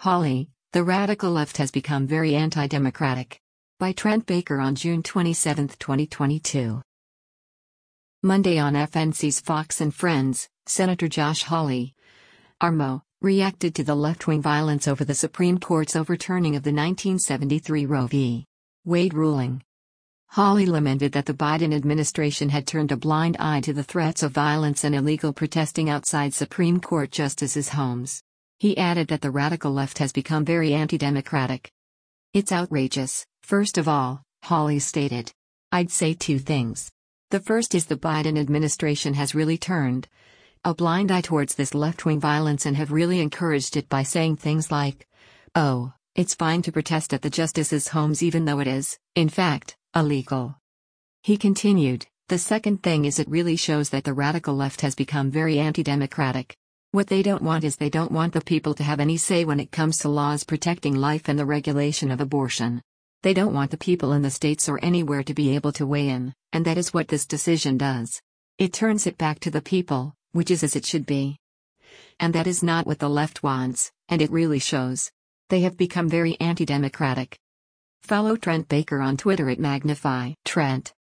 Hawley, the radical left has become very anti-democratic. By Trent Baker on June 27, 2022. Monday on FNC's Fox and Friends, Senator Josh Hawley, RMO, reacted to the left-wing violence over the Supreme Court's overturning of the 1973 Roe v. Wade ruling. Hawley lamented that the Biden administration had turned a blind eye to the threats of violence and illegal protesting outside Supreme Court justices' homes. He added that the radical left has become very anti-democratic. "It's outrageous." First of all, Hawley stated, "I'd say two things. The first is the Biden administration has really turned a blind eye towards this left-wing violence and have really encouraged it by saying things like, oh, it's fine to protest at the justices' homes even though it is, in fact, illegal." He continued, "The second thing is it really shows that the radical left has become very anti-democratic. What they don't want is they don't want the people to have any say when it comes to laws protecting life and the regulation of abortion. They don't want the people in the states or anywhere to be able to weigh in, and that is what this decision does. It turns it back to the people, which is as it should be. And that is not what the left wants, and it really shows. They have become very anti-democratic." Follow Trent Baker on Twitter at Magnify Trent.